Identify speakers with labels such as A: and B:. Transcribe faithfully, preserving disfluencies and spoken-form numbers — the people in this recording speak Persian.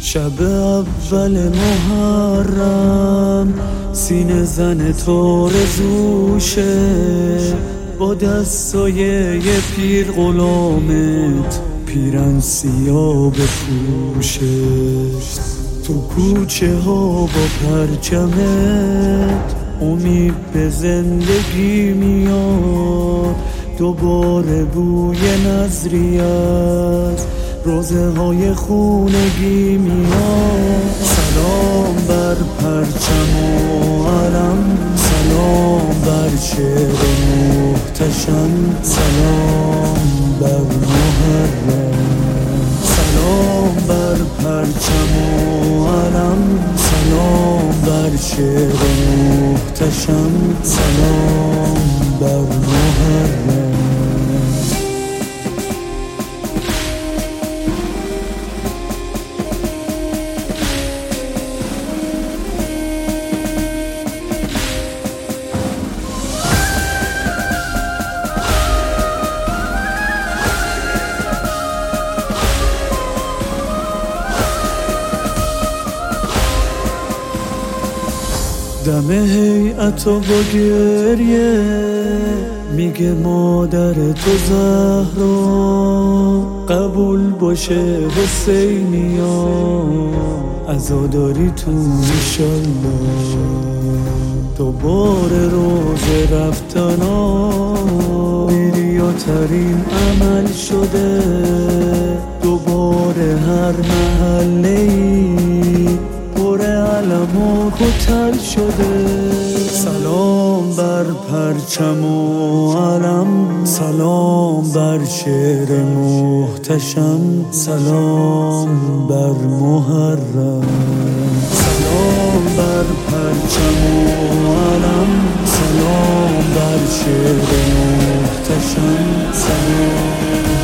A: شب اول محرم سینه زن تو رزوشه، با دستای یه پیر غلامت پیرن سیاه بپوشه. تو کوچه ها با پرچمت امید به زندگی میاد، دوباره بوی نظری از روزه های خونگی میاد. سلام بر پرچم و علم، سلام بر شعر محتشم، سلام بر محرم. سلام بر پرچم و علم، سلام بر شعر محتشم، سلام بر محرم. دم هیئت و با گریه میگه مادر تو زهرا قبول باشه حسینیا، عزاداری تو انشالله. دوباره روز رفتنا بیریاترین عمل شده، دوباره هر محله‌ای پر علم و کتل شده. سلام بر پرچم و علم، سلام بر شعر محتشم، سلام بر محرم. سلام بر پرچم و علم، سلام بر شعر محتشم، سلام